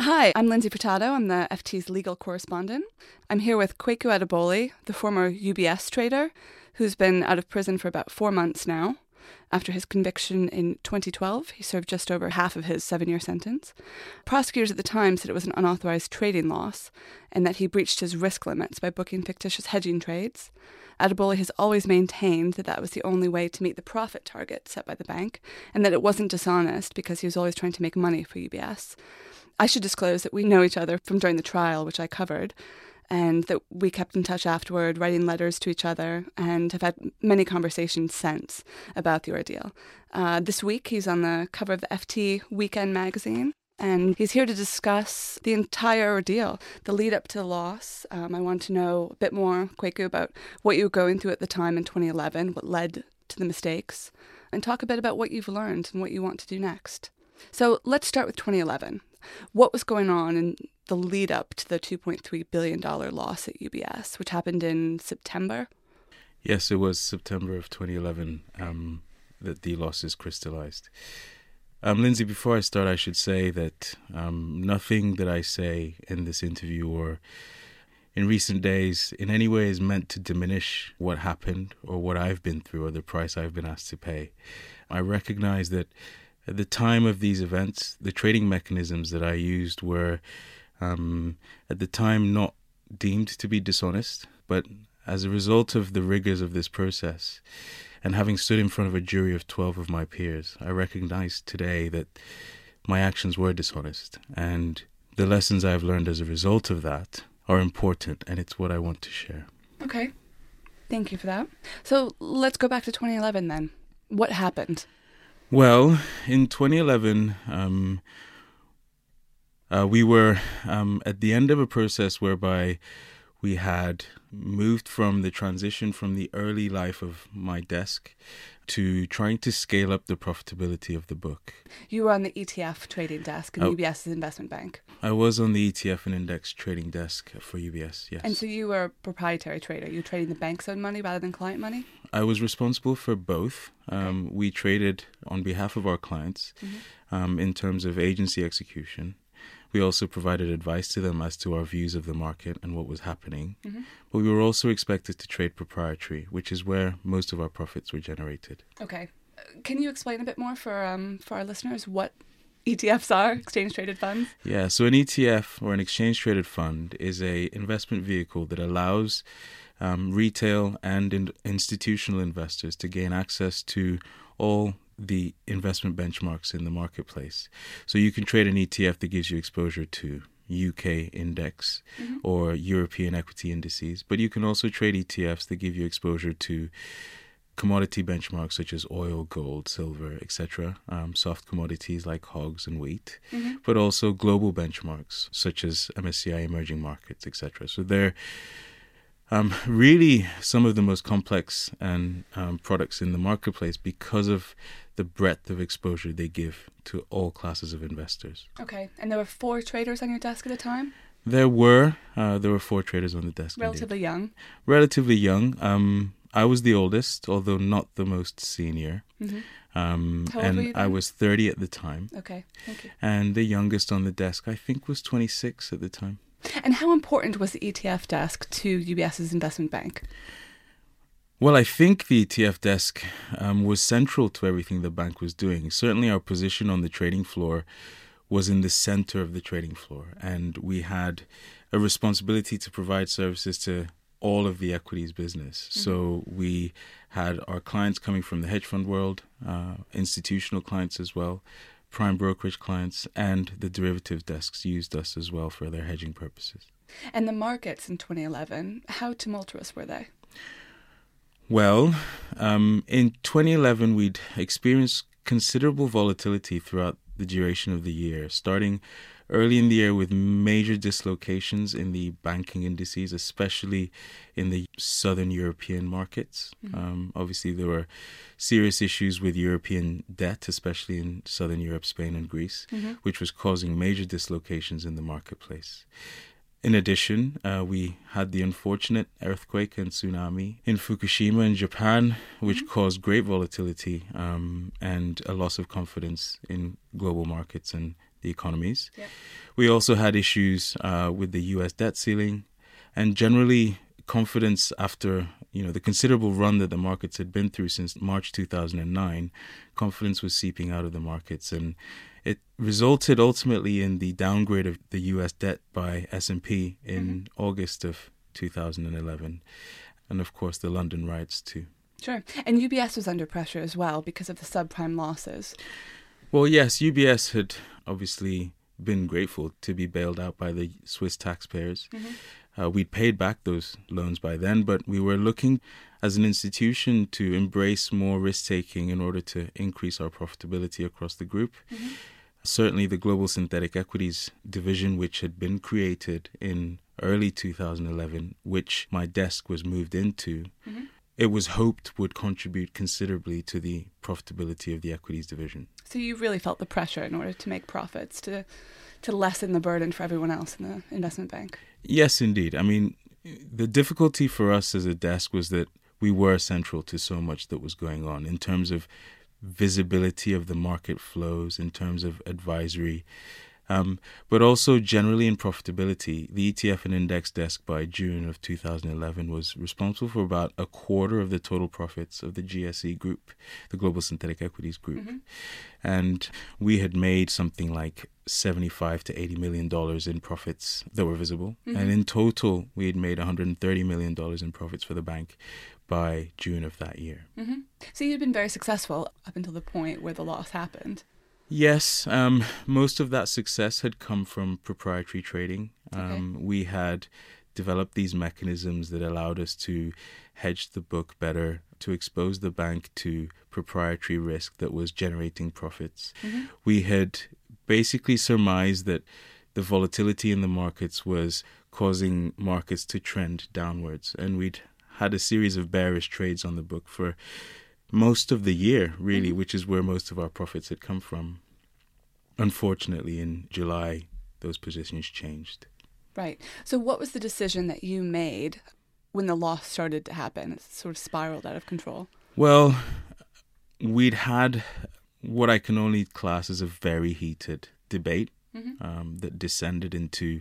Hi, I'm Lindsay Furtado. I'm the FT's legal correspondent. I'm here with Kweku Adebole, the former UBS trader, who's been out of prison for about 4 months now. After his conviction in 2012, he served just over half of his 7-year sentence. Prosecutors at the time said it was an unauthorized trading loss and that he breached his risk limits by booking fictitious hedging trades. Adebole has always maintained that that was the only way to meet the profit target set by the bank and that it wasn't dishonest because he was always trying to make money for UBS. I should disclose that we know each other from during the trial, which I covered, and that we kept in touch afterward, writing letters to each other, and have had many conversations since about the ordeal. This week, he's on the cover of the FT Weekend magazine, and he's here to discuss the entire ordeal, the lead up to the loss. I want to know a bit more, Kweku, about what you were going through at the time in 2011, what led to the mistakes, and talk a bit about what you've learned and what you want to do next. So let's start with 2011. What was going on in the lead up to the $2.3 billion loss at UBS, which happened in September? Yes, it was September of 2011 that the losses crystallized. Lindsay, before I start, I should say that nothing that I say in this interview or in recent days in any way is meant to diminish what happened or what I've been through or the price I've been asked to pay. I recognize that at the time of these events, the trading mechanisms that I used were, at the time, not deemed to be dishonest. But as a result of the rigors of this process, and having stood in front of a jury of 12 of my peers, I recognize today that my actions were dishonest. And the lessons I've learned as a result of that are important, and it's what I want to share. Okay. Thank you for that. So let's go back to 2011 then. What happened? Well, in 2011, we were at the end of a process whereby we had moved from the transition from the early life of my desk to trying to scale up the profitability of the book. You were on the ETF trading desk in UBS's investment bank. I was on the ETF and index trading desk for UBS, yes. And so you were a proprietary trader. You were trading the bank's own money rather than client money? I was responsible for both. We traded on behalf of our clients in terms of agency execution. We also provided advice to them as to our views of the market and what was happening. But we were also expected to trade proprietary, which is where most of our profits were generated. Okay. Can you explain a bit more for our listeners what ETFs are, exchange-traded funds? Yeah, so an ETF, or an exchange-traded fund, is a investment vehicle that allows retail and institutional investors to gain access to all the investment benchmarks in the marketplace. So you can trade an ETF that gives you exposure to UK index or European equity indices, but you can also trade ETFs that give you exposure to commodity benchmarks such as oil, gold, silver, etc., soft commodities like hogs and wheat, but also global benchmarks such as MSCI emerging markets, etc. So they're really some of the most complex and products in the marketplace because of the breadth of exposure they give to all classes of investors. Okay, and there were 4 traders on your desk at the time? There were 4 traders on the desk. Relatively young? Relatively young. I was the oldest, although not the most senior. How old were you then? I was 30 at the time. Okay, thank you. And the youngest on the desk, I think, was 26 at the time. And how important was the ETF desk to UBS's investment bank? Well, I think the ETF desk was central to everything the bank was doing. Certainly our position on the trading floor was in the center of the trading floor, and we had a responsibility to provide services to all of the equities business. So we had our clients coming from the hedge fund world, institutional clients as well, prime brokerage clients, and the derivatives desks used us as well for their hedging purposes. And the markets in 2011, how tumultuous were they? Well, in 2011, we'd experienced considerable volatility throughout the duration of the year, starting early in the year with major dislocations in the banking indices, especially in the southern European markets. Obviously, there were serious issues with European debt, especially in southern Europe, Spain and Greece, which was causing major dislocations in the marketplace. In addition, we had the unfortunate earthquake and tsunami in Fukushima in Japan, which caused great volatility and a loss of confidence in global markets and the economies. Yep. We also had issues with the U.S. debt ceiling, and generally confidence after the considerable run that the markets had been through since March 2009. Confidence was seeping out of the markets, and it resulted ultimately in the downgrade of the U.S. debt by S&P in August of 2011, and of course the London riots too. Sure. And UBS was under pressure as well because of the subprime losses. Well, yes, UBS had obviously been grateful to be bailed out by the Swiss taxpayers. We'd paid back those loans by then, but we were looking as an institution to embrace more risk-taking in order to increase our profitability across the group. Certainly the Global Synthetic Equities division, which had been created in early 2011, which my desk was moved into, it was hoped would contribute considerably to the profitability of the equities division. So you really felt the pressure in order to make profits, to lessen the burden for everyone else in the investment bank? Yes, indeed. I mean, the difficulty for us as a desk was that we were central to so much that was going on in terms of visibility of the market flows, in terms of advisory, but also generally in profitability. The ETF and index desk by June of 2011 was responsible for about a quarter of the total profits of the GSE group, the Global Synthetic Equities group. And we had made something like $75 to $80 million in profits that were visible. And in total, we had made $130 million in profits for the bank by June of that year. So you'd been very successful up until the point where the loss happened. Yes, most of that success had come from proprietary trading. We had developed these mechanisms that allowed us to hedge the book better, to expose the bank to proprietary risk that was generating profits. We had basically surmised that the volatility in the markets was causing markets to trend downwards, and we'd had a series of bearish trades on the book for most of the year, really, which is where most of our profits had come from. Unfortunately, in July, those positions changed. Right. So what was the decision that you made when the loss started to happen? It sort of spiraled out of control. Well, we'd had what I can only class as a very heated debate that descended into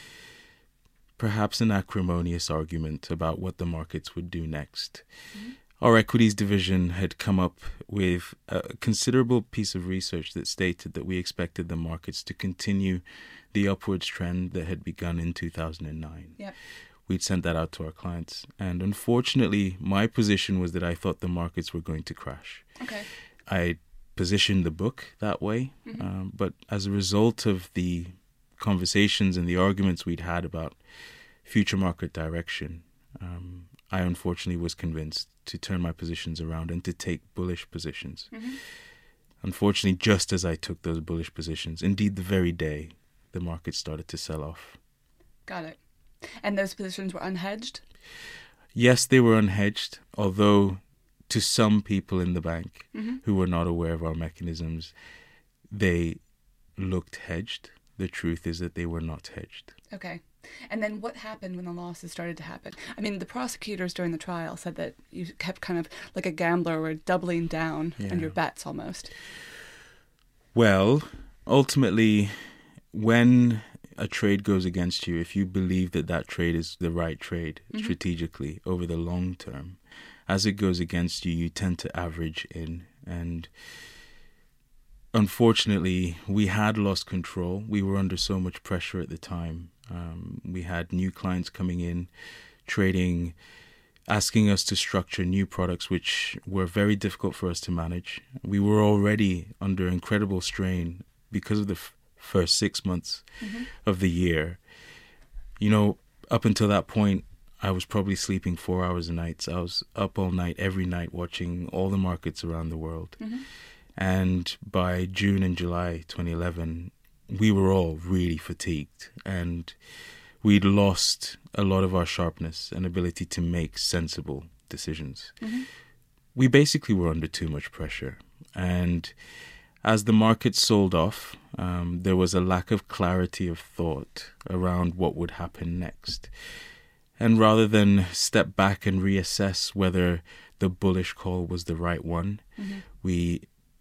perhaps an acrimonious argument about what the markets would do next. Our equities division had come up with a considerable piece of research that stated that we expected the markets to continue the upwards trend that had begun in 2009. Yep. We'd sent that out to our clients. And unfortunately, my position was that I thought the markets were going to crash. Okay. I positioned the book that way. But as a result of the conversations and the arguments we'd had about future market direction, I unfortunately was convinced to turn my positions around and to take bullish positions. Unfortunately, just as I took those bullish positions, indeed the very day, the market started to sell off. Got it. And those positions were unhedged? Yes, they were unhedged, although to some people in the bank who were not aware of our mechanisms, they looked hedged. The truth is that they were not hedged. Okay. And then what happened when the losses started to happen? I mean, the prosecutors during the trial said that you kept kind of like a gambler, were doubling down on your bets almost. Well, ultimately, when a trade goes against you, if you believe that that trade is the right trade strategically over the long term, as it goes against you, you tend to average in. And unfortunately, we had lost control. We were under so much pressure at the time. We had new clients coming in, trading, asking us to structure new products, which were very difficult for us to manage. We were already under incredible strain because of the first 6 months of the year. You know, up until that point, I was probably sleeping 4 hours a night. I was up all night, every night, watching all the markets around the world. And by June and July 2011, we were all really fatigued, and we'd lost a lot of our sharpness and ability to make sensible decisions. We basically were under too much pressure. And as the market sold off, there was a lack of clarity of thought around what would happen next. And rather than step back and reassess whether the bullish call was the right one, we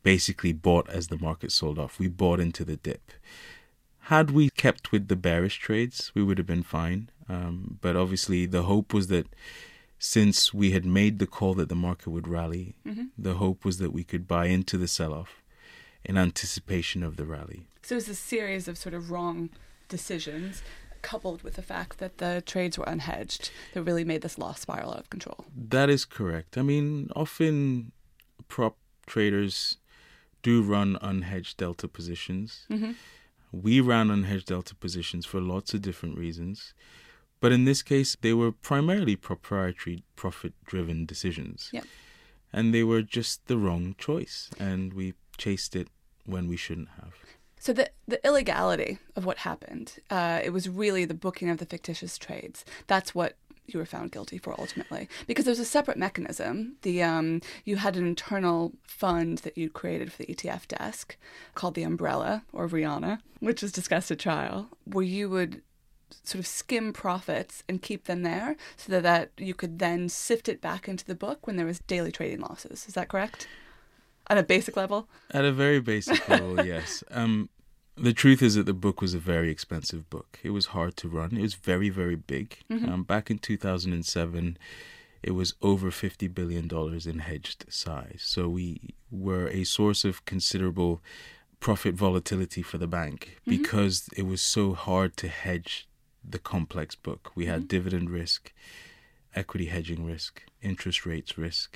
basically bought as the market sold off. We bought into the dip. Had we kept with the bearish trades, we would have been fine. But obviously the hope was that since we had made the call that the market would rally, the hope was that we could buy into the sell-off in anticipation of the rally. So it was a series of sort of wrong decisions coupled with the fact that the trades were unhedged that really made this loss spiral out of control. That is correct. I mean, often prop traders do run unhedged delta positions. We ran unhedged delta positions for lots of different reasons. But in this case, they were primarily proprietary, profit-driven decisions. Yep. And they were just the wrong choice. And we chased it when we shouldn't have. So the illegality of what happened, it was really the booking of the fictitious trades. That's what you were found guilty for ultimately. Because there's a separate mechanism. You had an internal fund that you created for the ETF desk called the Umbrella, or Rihanna, which was discussed at trial, where you would sort of skim profits and keep them there so that you could then sift it back into the book when there was daily trading losses. Is that correct? At a basic level? At a very basic level, yes. The truth is that the book was a very expensive book. It was hard to run. It was very, very big. Back in 2007, it was over $50 billion in hedged size. So we were a source of considerable profit volatility for the bank because it was so hard to hedge the complex book. We had dividend risk, equity hedging risk, interest rates risk,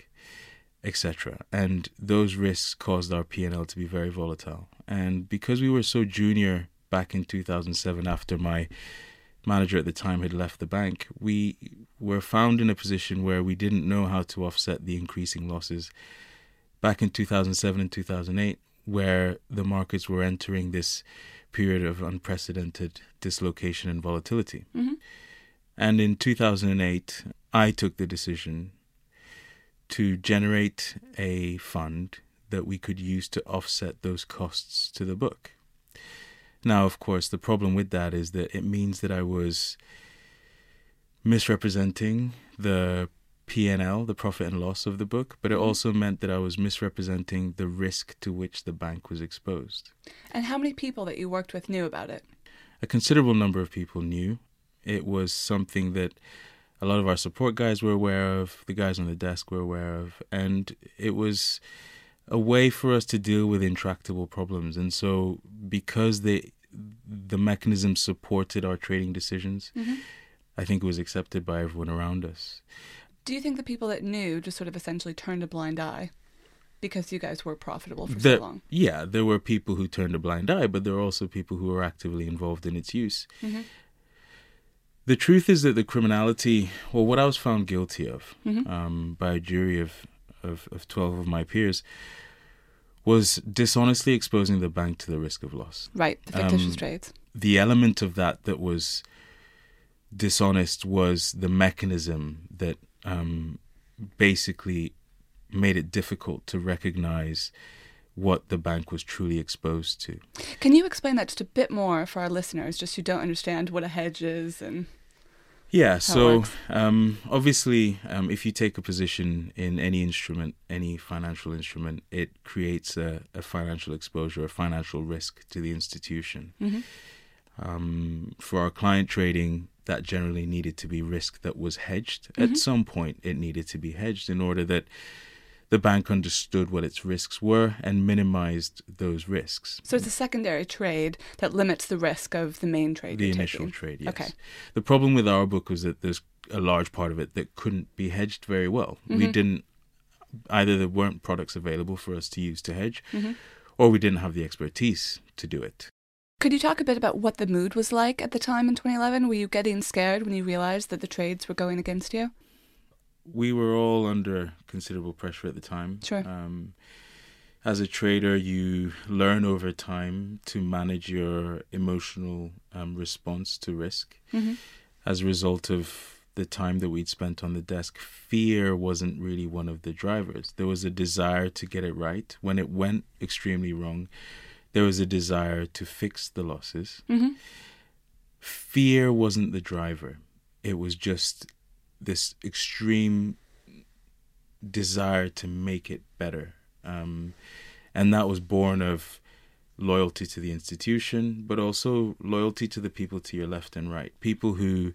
etc. And those risks caused our P&L to be very volatile. And because we were so junior back in 2007, after my manager at the time had left the bank, we were found in a position where we didn't know how to offset the increasing losses back in 2007 and 2008, where the markets were entering this period of unprecedented dislocation and volatility. And in 2008, I took the decision to generate a fund that we could use to offset those costs to the book. Now, of course, the problem with that is that it means that I was misrepresenting the P&L, the profit and loss of the book, but it also meant that I was misrepresenting the risk to which the bank was exposed. And how many people that you worked with knew about it? A considerable number of people knew. It was something that a lot of our support guys were aware of, the guys on the desk were aware of, and it was a way for us to deal with intractable problems. And so because the mechanism supported our trading decisions, I think it was accepted by everyone around us. Do you think the people that knew just sort of essentially turned a blind eye because you guys were profitable for so long? Yeah, there were people who turned a blind eye, but there were also people who were actively involved in its use. The truth is that the criminality, well, what I was found guilty of by a jury of 12 of my peers, was dishonestly exposing the bank to the risk of loss. Right, the fictitious trades. The element of that was dishonest was the mechanism that basically made it difficult to recognize what the bank was truly exposed to. Can you explain that just a bit more for our listeners, just who don't understand what a hedge is and yeah, so obviously if you take a position in any instrument, any financial instrument, it creates a financial exposure, a financial risk to the institution. For our client trading, that generally needed to be risk that was hedged. At some point, it needed to be hedged in order that the bank understood what its risks were and minimized those risks. So it's a secondary trade that limits the risk of the main trade. The initial trade, yes. Okay. The problem with our book was that there's a large part of it that couldn't be hedged very well. We didn't, either there weren't products available for us to use to hedge, or we didn't have the expertise to do it. Could you talk a bit about what the mood was like at the time in 2011? Were you getting scared when you realized that the trades were going against you? We were all under considerable pressure at the time. Sure. As a trader, you learn over time to manage your emotional response to risk. As a result of the time that we'd spent on the desk, fear wasn't really one of the drivers. There was a desire to get it right. When it went extremely wrong, there was a desire to fix the losses. Fear wasn't the driver. It was just this extreme desire to make it better. And And that was born of loyalty to the institution, but also loyalty to the people to your left and right. People who,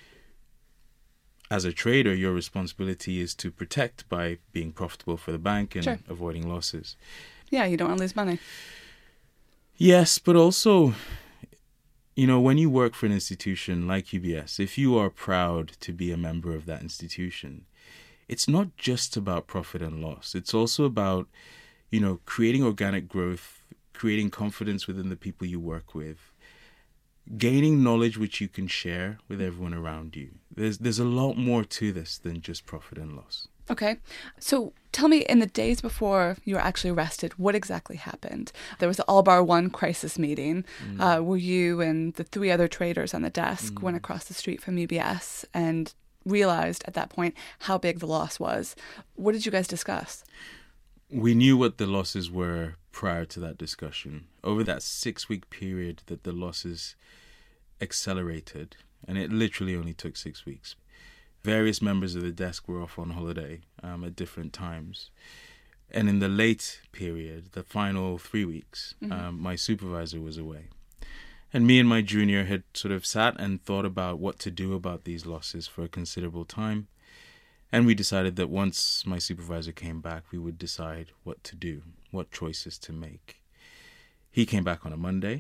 as a trader, your responsibility is to protect by being profitable for the bank and Sure. avoiding losses. Yeah, you don't want to lose money. Yes, but also, when you work for an institution like UBS, if you are proud to be a member of that institution, it's not just about profit and loss. It's also about, creating organic growth, creating confidence within the people you work with, gaining knowledge which you can share with everyone around you. There's a lot more to this than just profit and loss. Okay. So tell me, in the days before you were actually arrested, what exactly happened? There was the All Bar One crisis meeting where you and the 3 other traders on the desk went across the street from UBS and realized at that point how big the loss was. What did you guys discuss? We knew what the losses were prior to that discussion. Over that 6-week period that the losses accelerated, and it literally only took 6 weeks. Various members of the desk were off on holiday at different times. And in the late period, the final 3 weeks, my supervisor was away. And me and my junior had sort of sat and thought about what to do about these losses for a considerable time. And we decided that once my supervisor came back, we would decide what to do, what choices to make. He came back on a Monday.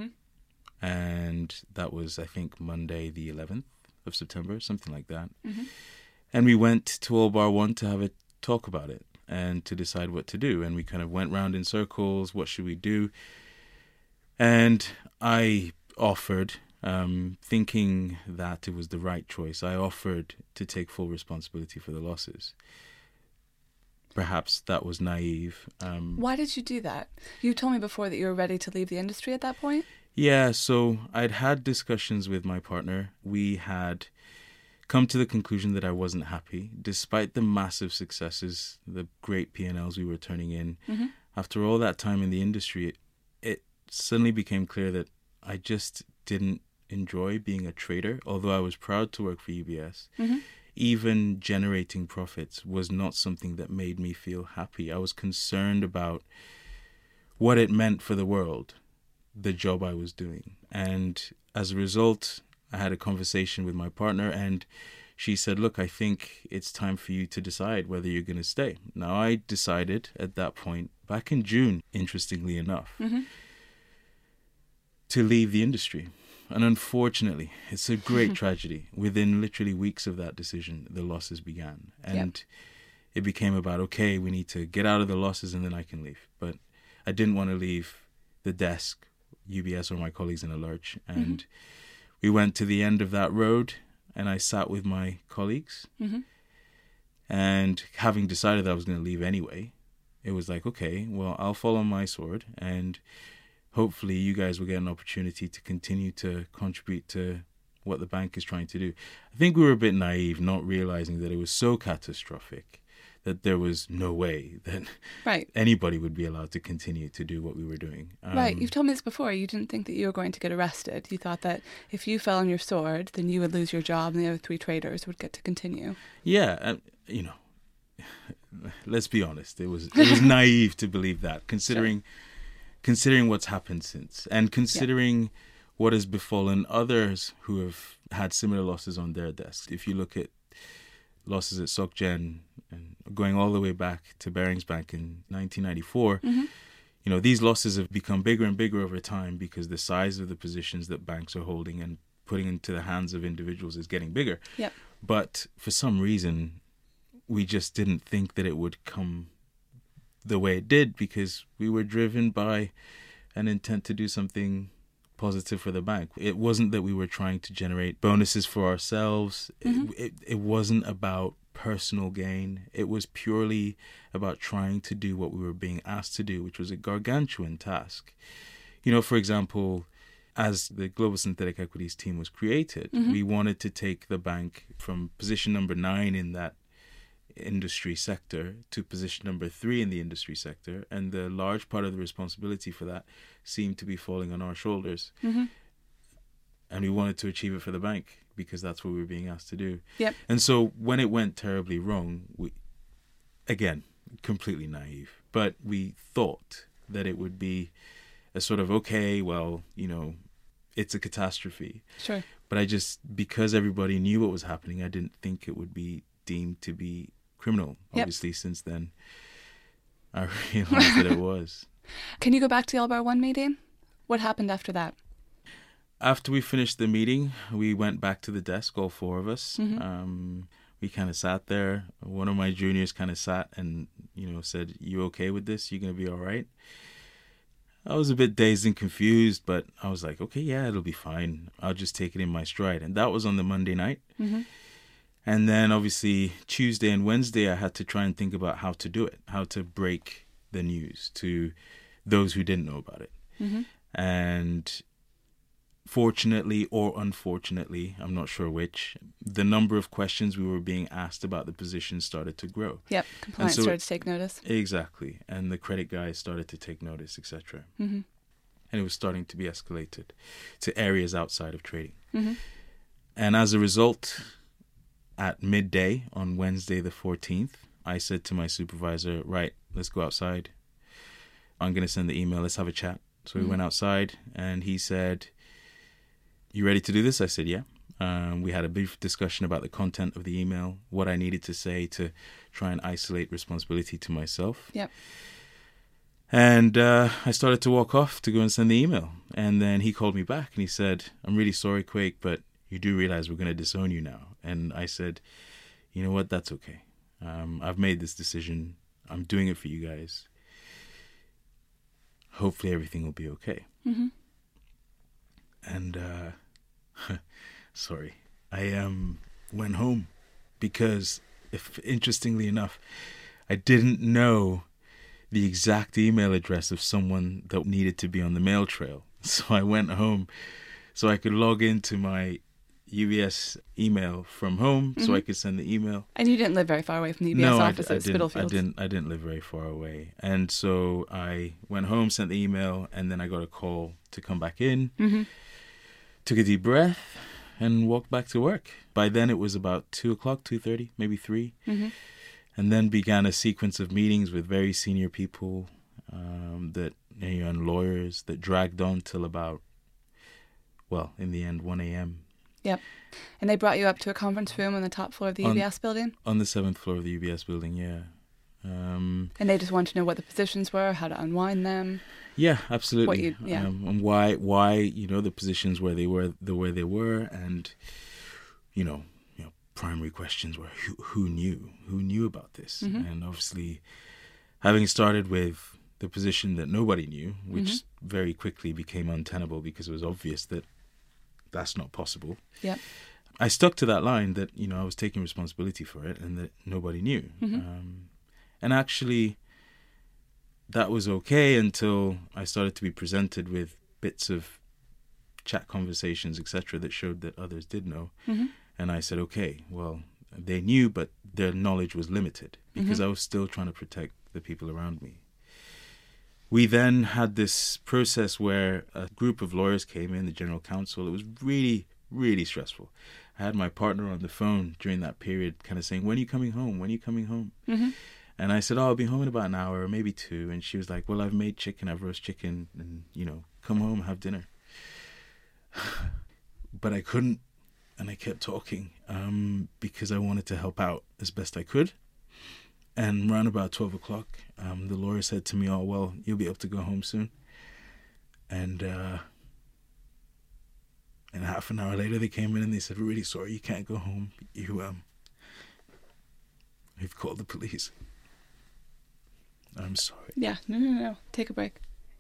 And that was, I think, Monday the 11th. Of September, something like that. And we went to All Bar One to have a talk about it and to decide what to do. And we kind of went round in circles. What should we do? And I offered, thinking that it was the right choice, I offered to take full responsibility for the losses. Perhaps that was naive. Why did you do that? You told me before that you were ready to leave the industry at that point. Yeah, so I'd had discussions with my partner. We had come to the conclusion that I wasn't happy, despite the massive successes, the great P&Ls we were turning in. After all that time in the industry, it suddenly became clear that I just didn't enjoy being a trader, although I was proud to work for UBS. Even generating profits was not something that made me feel happy. I was concerned about what it meant for the world, the job I was doing. And as a result, I had a conversation with my partner and she said, look, I think it's time for you to decide whether you're going to stay. Now, I decided at that point, back in June, interestingly enough, to leave the industry. And unfortunately, it's a great tragedy. Within literally weeks of that decision, the losses began. And it became about, okay, we need to get out of the losses and then I can leave. But I didn't want to leave the desk, UBS or my colleagues in a lurch. And we went to the end of that road and I sat with my colleagues. And having decided that I was going to leave anyway, it was like, okay, well, I'll follow my sword and hopefully you guys will get an opportunity to continue to contribute to what the bank is trying to do. I think we were a bit naive, not realizing that it was so catastrophic that there was no way that anybody would be allowed to continue to do what we were doing. Right. You've told me this before. You didn't think that you were going to get arrested. You thought that if you fell on your sword, then you would lose your job and the other 3 traders would get to continue. Yeah. Let's be honest. It was naive to believe that, considering what's happened since and considering what has befallen others who have had similar losses on their desks. If you look at losses at SocGen and going all the way back to Barings Bank in 1994, these losses have become bigger and bigger over time because the size of the positions that banks are holding and putting into the hands of individuals is getting bigger. But for some reason, we just didn't think that it would come the way it did because we were driven by an intent to do something positive for the bank. It wasn't that we were trying to generate bonuses for ourselves. It wasn't about personal gain. It was purely about trying to do what we were being asked to do, which was a gargantuan task. For example, as the Global Synthetic Equities team was created, we wanted to take the bank from position number 9 in that industry sector to position number 3 in the industry sector, and the large part of the responsibility for that seemed to be falling on our shoulders. And we wanted to achieve it for the bank because that's what we were being asked to do. And so when it went terribly wrong, we, again, completely naive, but we thought that it would be a sort of, okay, well, it's a catastrophe. Sure. But because everybody knew what was happening, I didn't think it would be deemed to be criminal. Yep. Obviously, since then, I realized that it was. Can you go back to the L-Bar 1 meeting? What happened after that? After we finished the meeting, we went back to the desk, all four of us. Mm-hmm. We kind of sat there. One of my juniors kind of sat and, said, "You okay with this? You going to be all right?" I was a bit dazed and confused, but I was like, okay, yeah, it'll be fine. I'll just take it in my stride. And that was on the Monday night. Mm-hmm. And then obviously Tuesday and Wednesday, I had to try and think about how to do it, how to break the news to those who didn't know about it. Mm-hmm. And fortunately or unfortunately, I'm not sure which, the number of questions we were being asked about the position started to grow. Yep, compliance started to take notice. Exactly. And the credit guys started to take notice, etc. Mm-hmm. And it was starting to be escalated to areas outside of trading. Mm-hmm. And as a result, at midday on Wednesday the 14th, I said to my supervisor, right, let's go outside. I'm going to send the email. Let's have a chat. So we went outside and he said, "You ready to do this?" I said, yeah. We had a brief discussion about the content of the email, what I needed to say to try and isolate responsibility to myself. Yep. And I started to walk off to go and send the email. And then he called me back and he said, "I'm really sorry, Quake, but you do realize we're going to disown you now." And I said, "You know what? That's okay. I've made this decision. I'm doing it for you guys. Hopefully everything will be okay." Mm-hmm. And sorry, I went home because, interestingly enough, I didn't know the exact email address of someone that needed to be on the mail trail. So I went home so I could log into my UBS email from home, so I could send the email. And you didn't live very far away from the UBS office at Spitalfields. I didn't live very far away. And so I went home, sent the email, and then I got a call to come back in, took a deep breath, and walked back to work. By then it was about 2 o'clock, 2:30, maybe 3. And then began a sequence of meetings with very senior people and lawyers that dragged on till about, well, in the end, 1 a.m. Yep. And they brought you up to a conference room on the top floor of the UBS building? On the 7th floor of the UBS building, yeah. And they just wanted to know what the positions were, how to unwind them. Yeah, absolutely. And why the positions where they were the way they were, and primary questions were who knew about this, and obviously having started with the position that nobody knew, which very quickly became untenable because it was obvious that that's not possible. Yep. I stuck to that line that I was taking responsibility for it and that nobody knew. And actually, that was okay until I started to be presented with bits of chat conversations, etc., that showed that others did know. And I said, okay, well, they knew, but their knowledge was limited because I was still trying to protect the people around me. We then had this process where a group of lawyers came in, the general counsel. It was really, really stressful. I had my partner on the phone during that period kind of saying, "When are you coming home? When are you coming home?" And I said, "Oh, I'll be home in about an hour or maybe 2. And she was like, "Well, I've made chicken, I've roast chicken, and, come home, have dinner." But I couldn't, and I kept talking because I wanted to help out as best I could. And around about 12 o'clock, the lawyer said to me, "Oh, well, you'll be able to go home soon." And half an hour later, they came in and they said, "We're really sorry, you can't go home. We've called the police." I'm sorry. Yeah, no. Take a break.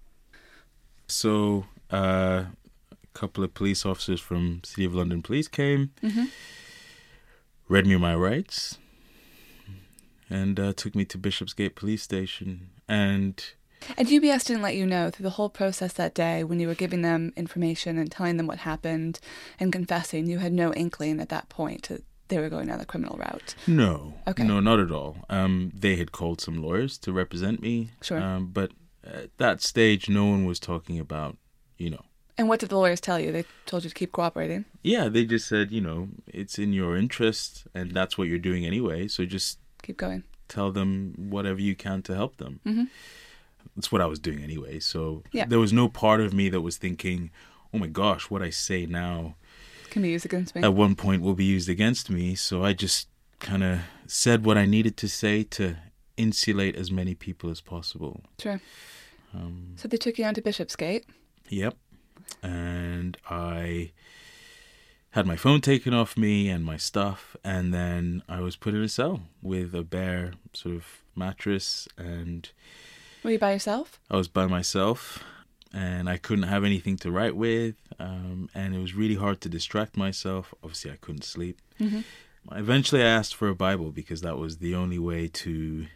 So a couple of police officers from City of London Police came, read me my rights, and took me to Bishopsgate Police Station. And UBS didn't let you know through the whole process that day when you were giving them information and telling them what happened and confessing. You had no inkling at that point that they were going down the criminal route. No. Okay. No, not at all. They had called some lawyers to represent me. Sure. But at that stage, no one was talking about, And what did the lawyers tell you? They told you to keep cooperating? Yeah, they just said, it's in your interest and that's what you're doing anyway. So just keep going. Tell them whatever you can to help them. That's what I was doing anyway. So Yeah. there was no part of me that was thinking, oh my gosh, what I say now Can be used against me. at one point will be used against me. So I just kind of said what I needed to say to insulate as many people as possible. Sure. So they took you down to Bishopsgate. Yep. And I had my phone taken off me and my stuff, and then I was put in a cell with a bare sort of mattress, and Were you by yourself? I was by myself, and I couldn't have anything to write with, and it was really hard to distract myself. Obviously, I couldn't sleep. Mm-hmm. Eventually, I asked for a Bible because that was the only way to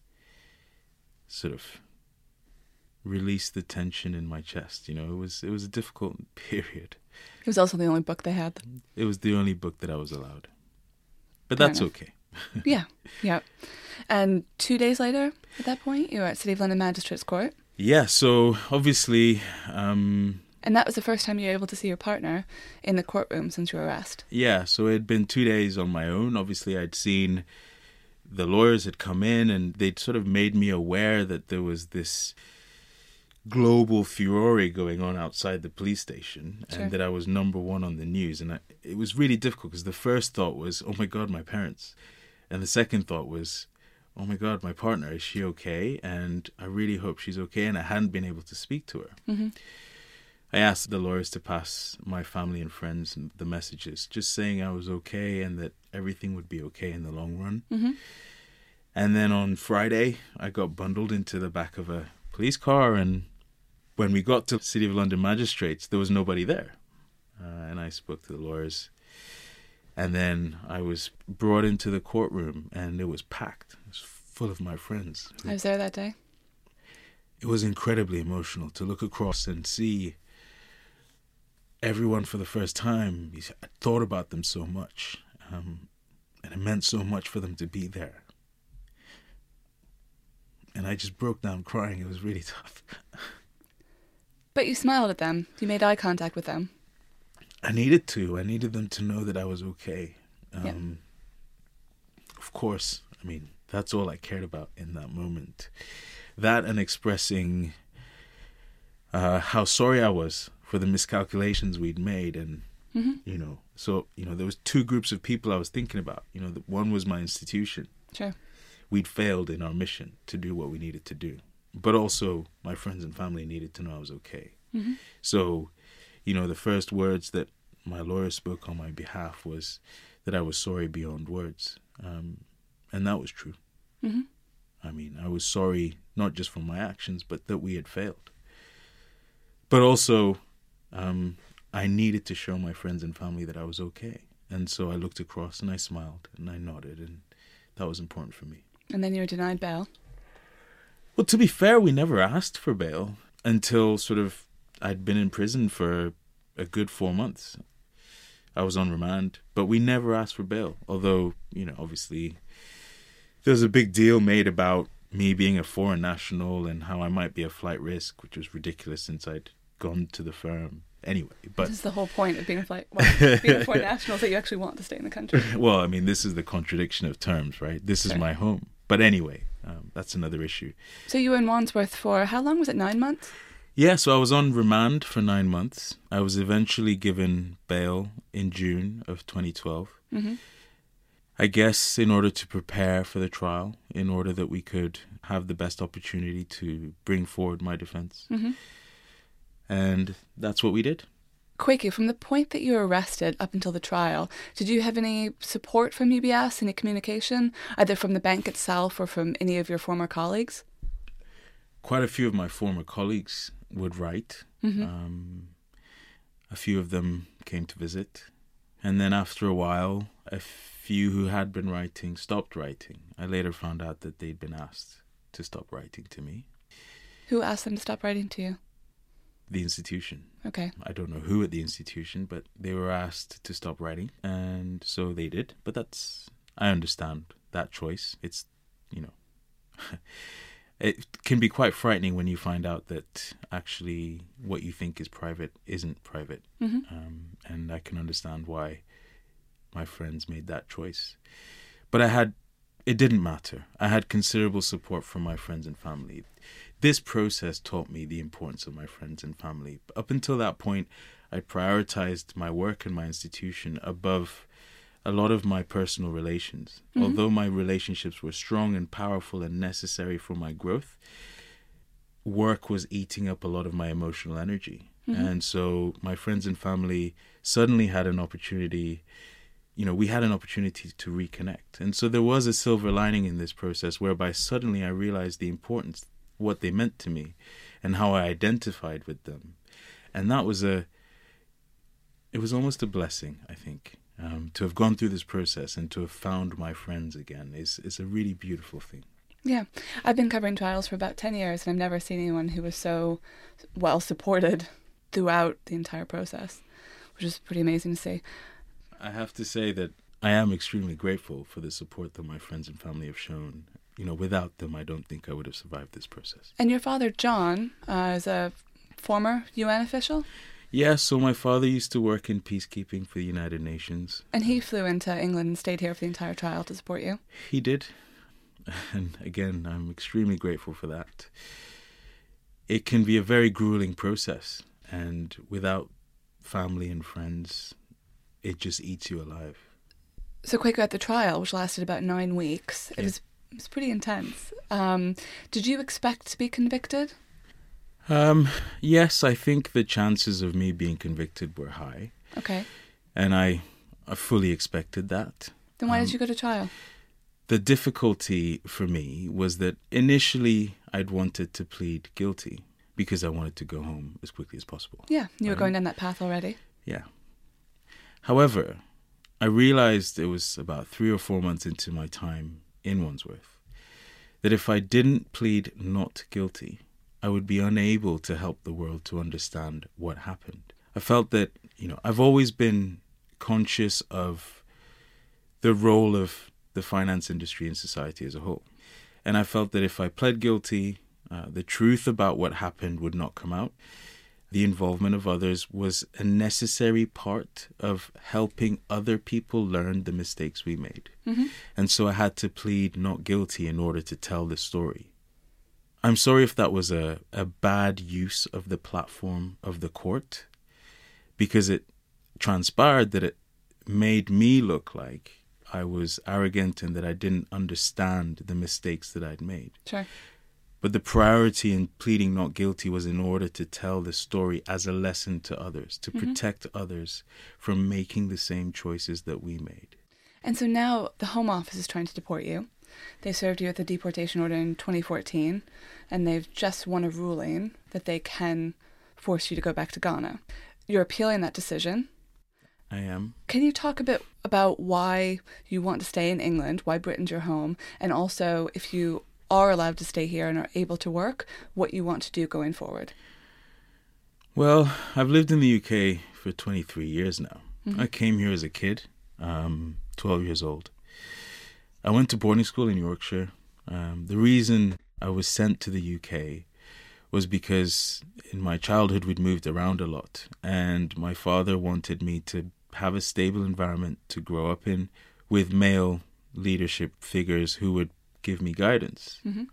sort of release the tension in my chest. You know, it was a difficult period. It was also the only book they had. It was the only book that I was allowed. But Fair that's enough. okay. Yeah. And 2 days later, at that point, you were at City of London Magistrates Court. Yeah, so obviously, And that was the first time you were able to see your partner in the courtroom since your arrest. yeah, so it had been 2 days on my own. Obviously, I'd seen the lawyers had come in and they'd sort of made me aware that there was this global furore going on outside the police station, Sure. and that I was number one on the news. And it was really difficult because the first thought was, oh my God, my parents. And the second thought was, oh my God, my partner, is she okay? And I really hope she's okay. And I hadn't been able to speak to her. Mm-hmm. I asked the lawyers to pass my family and friends the messages, just saying I was okay and that everything would be okay in the long run. Mm-hmm. And then on Friday, I got bundled into the back of a police car, and when we got to City of London Magistrates, there was nobody there. And I spoke to the lawyers. And then I was brought into the courtroom, and it was packed. It was full of my friends. I was there that day. It was incredibly emotional to look across and see everyone for the first time. I thought about them so much, and it meant so much for them to be there. And I just broke down crying. It was really tough. But you smiled at them. You made eye contact with them. I needed to. I needed them to know that I was okay. Yeah. Of course, I mean, that's all I cared about in that moment. That and expressing how sorry I was for the miscalculations we'd made. And, Mm-hmm. there was two groups of people I was thinking about. One was my institution. Sure. We'd failed in our mission to do what we needed to do. But also, my friends and family needed to know I was okay. Mm-hmm. So, the first words that my lawyer spoke on my behalf was that I was sorry beyond words. And that was true. Mm-hmm. I mean, I was sorry not just for my actions, but that we had failed. But also, I needed to show my friends and family that I was okay. And so I looked across and I smiled and I nodded, and that was important for me. And then you were denied bail. Well, to be fair, we never asked for bail until sort of I'd been in prison for a good 4 months. I was on remand, but we never asked for bail. Although, obviously, there's a big deal made about me being a foreign national and how I might be a flight risk, which was ridiculous since I'd gone to the firm. Anyway, but This is the whole point of being a foreign national, that you actually want to stay in the country. well, I mean, this is the contradiction of terms, right? This is Sure. my home. But anyway, that's another issue. So you were in Wandsworth for, how long was it, 9 months? Yeah, so I was on remand for 9 months. I was eventually given bail in June of 2012. Mm-hmm. I guess in order to prepare for the trial, in order that we could have the best opportunity to bring forward my defense. Mm-hmm. And that's what we did. Quakey, from the point that you were arrested up until the trial, did you have any support from UBS, any communication, either from the bank itself or from any of your former colleagues? Quite a few of my former colleagues would write. Mm-hmm. A few of them came to visit. And then after a while, a few who had been writing stopped writing. I later found out that they'd been asked to stop writing to me. Who asked them to stop writing to you? The institution. Okay. I don't know who at the institution, but they were asked to stop writing, and so they did. But I understand that choice. It's, it can be quite frightening when you find out that actually what you think is private isn't private. Mm-hmm. And I can understand why my friends made that choice. But I had it didn't matter. I had considerable support from my friends and family. This process taught me the importance of my friends and family. Up until that point, I prioritized my work and my institution above a lot of my personal relations. Mm-hmm. Although my relationships were strong and powerful and necessary for my growth, work was eating up a lot of my emotional energy. Mm-hmm. And so my friends and family suddenly had an opportunity, we had an opportunity to reconnect. And so there was a silver lining in this process whereby suddenly I realized the importance, what they meant to me, and how I identified with them. And that was it was almost a blessing, I think. To have gone through this process and to have found my friends again is a really beautiful thing. Yeah. I've been covering trials for about 10 years, and I've never seen anyone who was so well supported throughout the entire process, which is pretty amazing to see. I have to say that I am extremely grateful for the support that my friends and family have shown. Without them, I don't think I would have survived this process. And your father, John, is a former UN official? Yeah, so my father used to work in peacekeeping for the United Nations. And he flew into England and stayed here for the entire trial to support you? He did. And again, I'm extremely grateful for that. It can be a very grueling process. And without family and friends, it just eats you alive. So Kwaku, at the trial, which lasted about 9 weeks, it was pretty intense. Did you expect to be convicted? Yes, I think the chances of me being convicted were high. Okay. And I fully expected that. Then why did you go to trial? The difficulty for me was that initially I'd wanted to plead guilty because I wanted to go home as quickly as possible. Yeah, you were going down that path already. Yeah. However, I realized it was about 3 or 4 months into my time in Wandsworth that if I didn't plead not guilty, I would be unable to help the world to understand what happened. I felt that, I've always been conscious of the role of the finance industry in society as a whole. And I felt that if I pled guilty, the truth about what happened would not come out. The involvement of others was a necessary part of helping other people learn the mistakes we made. Mm-hmm. And so I had to plead not guilty in order to tell the story. I'm sorry if that was a bad use of the platform of the court, because it transpired that it made me look like I was arrogant and that I didn't understand the mistakes that I'd made. Sure. But the priority in pleading not guilty was in order to tell the story as a lesson to others, to protect others from making the same choices that we made. And so now the Home Office is trying to deport you. They served you with a deportation order in 2014, and they've just won a ruling that they can force you to go back to Ghana. You're appealing that decision. I am. Can you talk a bit about why you want to stay in England, why Britain's your home, and also if you are allowed to stay here and are able to work, what you want to do going forward? Well, I've lived in the UK for 23 years now. Mm-hmm. I came here as a kid, 12 years old. I went to boarding school in Yorkshire. The reason I was sent to the UK was because in my childhood we'd moved around a lot, and my father wanted me to have a stable environment to grow up in with male leadership figures who would give me guidance. Mm-hmm.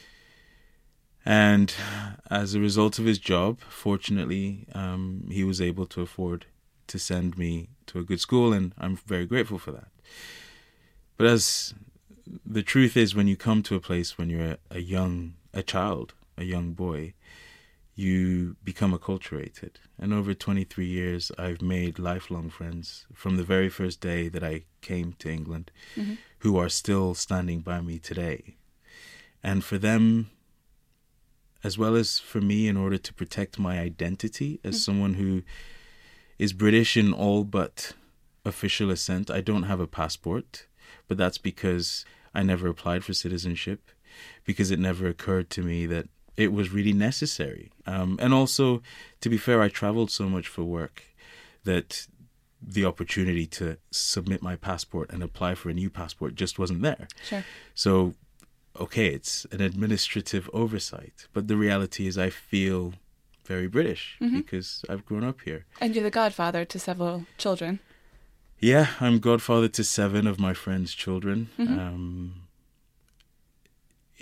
And as a result of his job, fortunately, he was able to afford to send me to a good school, and I'm very grateful for that. But as the truth is, when you come to a place when you're a young boy, you become acculturated. And over 23 years, I've made lifelong friends from the very first day that I came to England, mm-hmm. who are still standing by me today. And for them, as well as for me, in order to protect my identity as mm-hmm. someone who is British in all but official assent. I don't have a passport, but that's because I never applied for citizenship, because it never occurred to me that it was really necessary. And also, to be fair, I traveled so much for work that the opportunity to submit my passport and apply for a new passport just wasn't there. Sure. So, okay, it's an administrative oversight, but the reality is I feel very British mm-hmm. because I've grown up here. And you're the godfather to several children. Yeah, I'm godfather to 7 of my friends' children. Mm-hmm.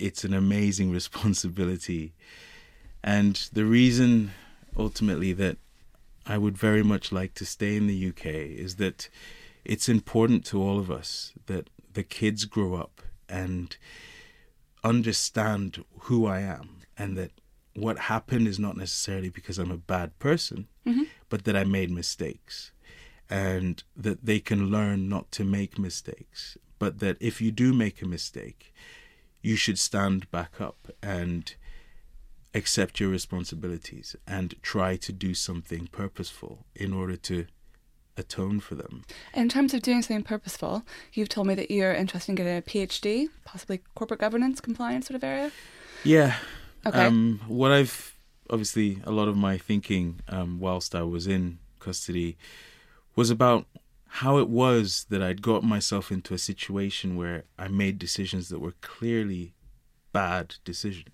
it's an amazing responsibility. And the reason ultimately that I would very much like to stay in the UK is that it's important to all of us that the kids grow up and understand who I am, and that what happened is not necessarily because I'm a bad person, but that I made mistakes, and that they can learn not to make mistakes, but that if you do make a mistake, you should stand back up and accept your responsibilities and try to do something purposeful in order to atone for them. In terms of doing something purposeful, you've told me that you're interested in getting a PhD, possibly corporate governance, compliance sort of area? Yeah. Okay. What I've, obviously, a lot of my thinking whilst I was in custody was about how it was that I'd got myself into a situation where I made decisions that were clearly bad decisions.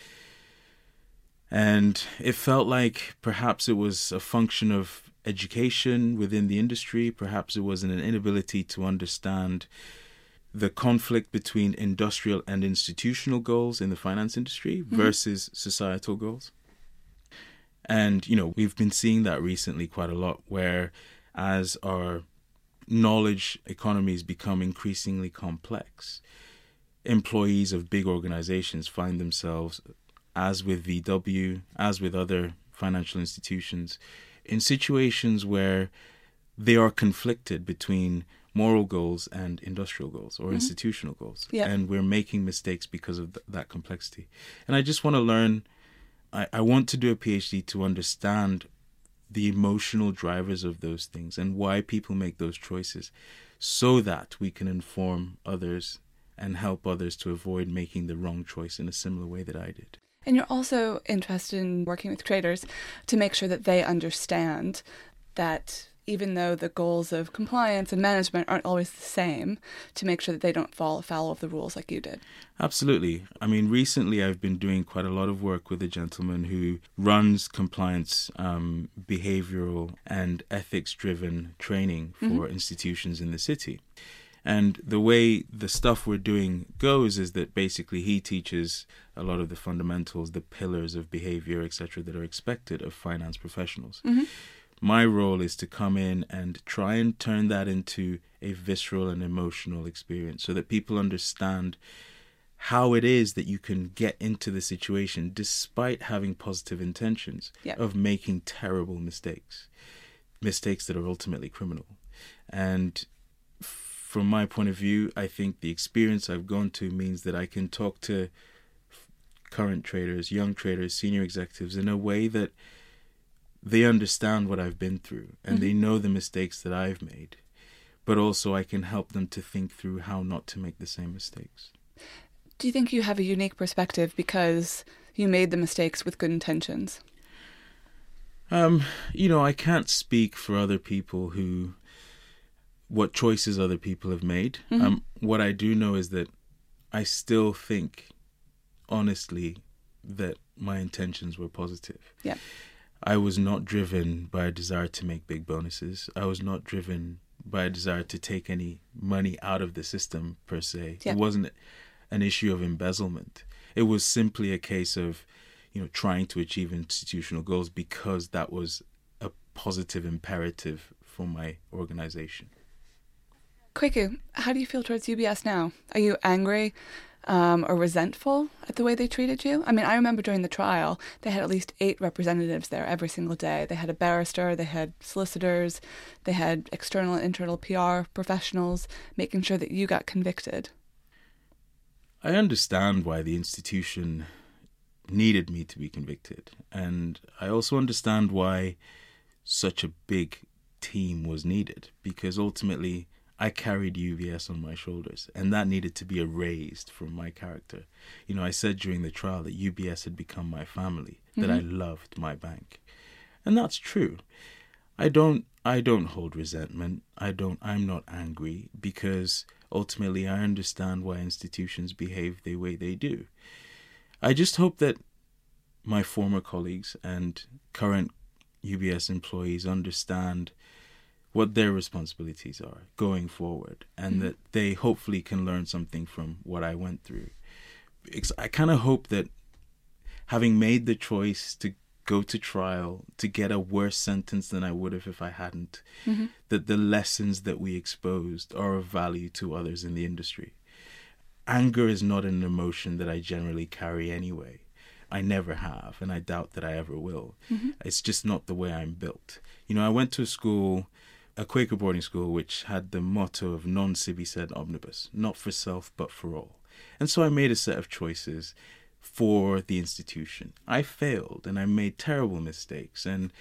And it felt like perhaps it was a function of education within the industry. Perhaps it was an inability to understand the conflict between industrial and institutional goals in the finance industry versus societal goals. And, you know, we've been seeing that recently quite a lot, where as our knowledge economies become increasingly complex, employees of big organizations find themselves, as with VW, as with other financial institutions, in situations where they are conflicted between moral goals and industrial goals or institutional goals. Yep. And we're making mistakes because of that complexity. And I just want to learn, I want to do a PhD to understand the emotional drivers of those things and why people make those choices, so that we can inform others and help others to avoid making the wrong choice in a similar way that I did. And you're also interested in working with traders to make sure that they understand that even though the goals of compliance and management aren't always the same, to make sure that they don't fall afoul of the rules like you did. Absolutely. I mean, recently I've been doing quite a lot of work with a gentleman who runs compliance, behavioral and ethics-driven training for institutions in the city. And the way the stuff we're doing goes is that basically he teaches a lot of the fundamentals, the pillars of behavior, etc., that are expected of finance professionals. My role is to come in and try and turn that into a visceral and emotional experience so that people understand how it is that you can get into the situation despite having positive intentions of making terrible mistakes that are ultimately criminal. And from my point of view, I think the experience I've gone to means that I can talk to current traders, young traders, senior executives in a way that they understand what I've been through and they know the mistakes that I've made, but also I can help them to think through how not to make the same mistakes. Do you think you have a unique perspective because you made the mistakes with good intentions? I can't speak for other people what choices other people have made. What I do know is that I still think, honestly, that my intentions were positive. Yeah. I was not driven by a desire to make big bonuses. I was not driven by a desire to take any money out of the system, per se. Yeah. It wasn't an issue of embezzlement. It was simply a case of, trying to achieve institutional goals because that was a positive imperative for my organization. Kweku, how do you feel towards UBS now? Are you angry or resentful at the way they treated you? I mean, I remember during the trial, they had at least 8 representatives there every single day. They had a barrister, they had solicitors, they had external and internal PR professionals, making sure that you got convicted. I understand why the institution needed me to be convicted. And I also understand why such a big team was needed, because ultimately I carried UBS on my shoulders, and that needed to be erased from my character. I said during the trial that UBS had become my family, that I loved my bank. And that's true. I don't hold resentment. I'm not angry, because ultimately I understand why institutions behave the way they do. I just hope that my former colleagues and current UBS employees understand what their responsibilities are going forward, and that they hopefully can learn something from what I went through. I kind of hope that having made the choice to go to trial, to get a worse sentence than I would have if I hadn't, that the lessons that we exposed are of value to others in the industry. Anger is not an emotion that I generally carry anyway. I never have, and I doubt that I ever will. It's just not the way I'm built. You know, I went to a Quaker boarding school, which had the motto of non sibi sed omnibus, not for self, but for all. And so I made a set of choices for the institution. I failed, and I made terrible mistakes, and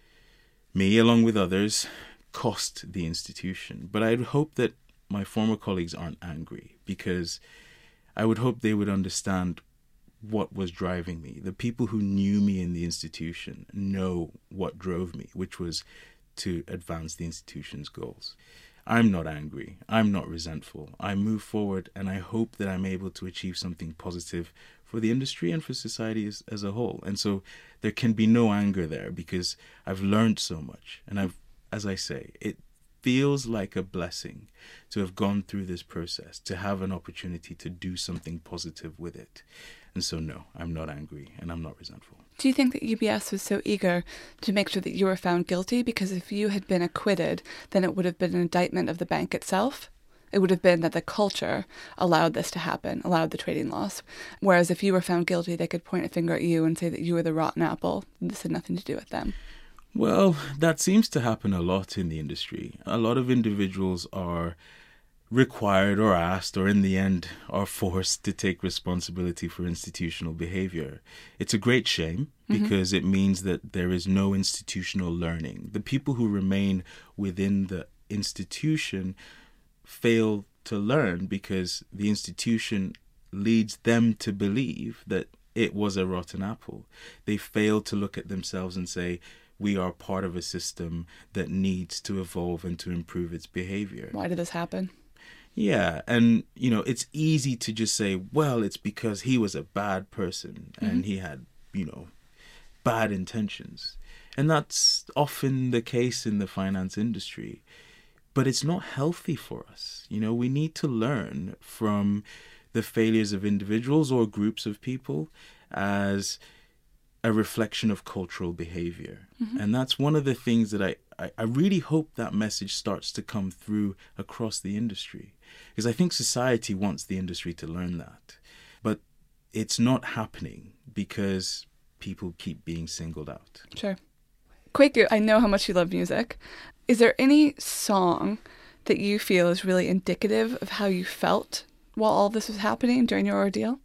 me, along with others, cost the institution. But I'd hope that my former colleagues aren't angry, because I would hope they would understand what was driving me. The people who knew me in the institution know what drove me, which was to advance the institution's goals. I'm not angry. I'm not resentful. I move forward, and I hope that I'm able to achieve something positive for the industry and for society as a whole. And so there can be no anger there, because I've learned so much. And as I say, it feels like a blessing to have gone through this process, to have an opportunity to do something positive with it. And so, no, I'm not angry, and I'm not resentful. Do you think that UBS was so eager to make sure that you were found guilty? Because if you had been acquitted, then it would have been an indictment of the bank itself. It would have been that the culture allowed this to happen, allowed the trading loss. Whereas if you were found guilty, they could point a finger at you and say that you were the rotten apple. This had nothing to do with them. Well, that seems to happen a lot in the industry. A lot of individuals are required or asked, or in the end are forced to take responsibility for institutional behavior. It's a great shame, because it means that there is no institutional learning. The people who remain within the institution fail to learn because the institution leads them to believe that it was a rotten apple. They fail to look at themselves and say, we are part of a system that needs to evolve and to improve its behavior. Why did this happen? Yeah, and, you know, it's easy to just say, well, it's because he was a bad person and he had, you know, bad intentions. And that's often the case in the finance industry. But it's not healthy for us. You know, we need to learn from the failures of individuals or groups of people as a reflection of cultural behavior. And that's one of the things that I really hope that message starts to come through across the industry. Because I think society wants the industry to learn that. But it's not happening because people keep being singled out. Sure. Kwaku, I know how much you love music. Is there any song that you feel is really indicative of how you felt while all this was happening during your ordeal?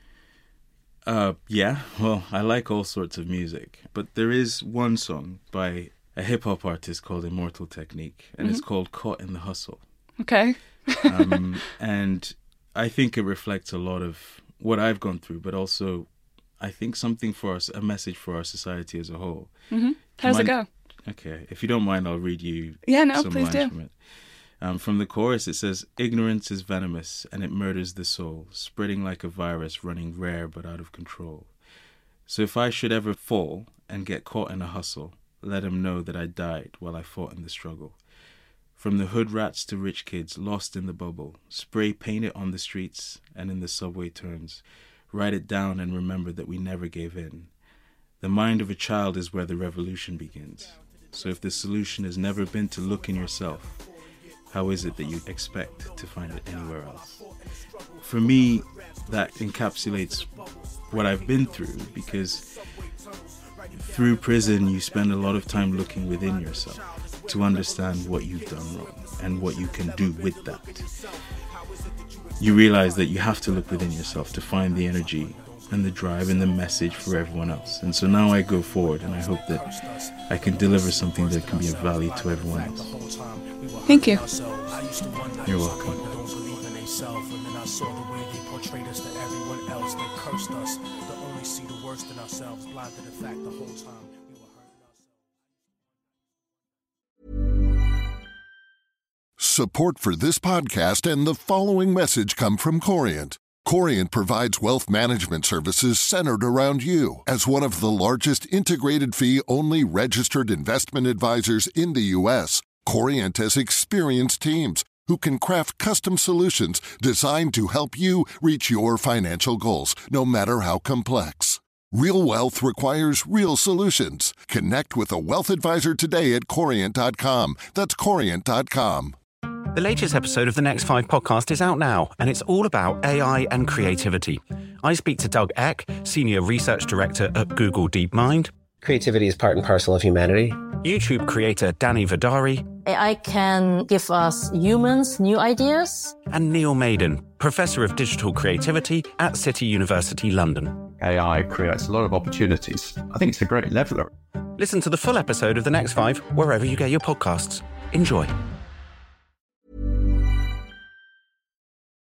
Yeah, well, I like all sorts of music. But there is one song by a hip-hop artist called Immortal Technique, and it's called Caught in the Hustle. Okay. And I think it reflects a lot of what I've gone through, but also I think something for us, a message for our society as a whole. How does it go? Okay, if you don't mind, I'll read you some please lines do. from it. From the chorus, it says, ignorance is venomous and it murders the soul, spreading like a virus, running rare but out of control. So if I should ever fall and get caught in a hustle, let them know that I died while I fought in the struggle. From the hood rats to rich kids lost in the bubble, spray paint it on the streets and in the subway turns. Write it down and remember that we never gave in. The mind of a child is where the revolution begins. So if the solution has never been to look in yourself, how is it that you expect to find it anywhere else? For me, that encapsulates what I've been through, because through prison you spend a lot of time looking within yourself to understand what you've done wrong and what you can do with that. You realize that you have to look within yourself to find the energy and the drive and the message for everyone else. And so now I go forward and I hope that I can deliver something that can be of value to everyone else. Thank you. You're welcome. Support for this podcast and the following message come from Corient. Corient provides wealth management services centered around you. As one of the largest integrated fee-only registered investment advisors in the U.S., Corient has experienced teams who can craft custom solutions designed to help you reach your financial goals, no matter how complex. Real wealth requires real solutions. Connect with a wealth advisor today at Corient.com. That's Corient.com. The latest episode of the Next 5 podcast is out now, and it's all about AI and creativity. I speak to Doug Eck, Senior Research Director at Google DeepMind. Creativity is part and parcel of humanity. YouTube creator Danny Vidari. AI can give us humans new ideas. And Neil Maiden, Professor of Digital Creativity at City University London. AI creates a lot of opportunities. I think it's a great leveler. Listen to the full episode of The Next 5 wherever you get your podcasts. Enjoy.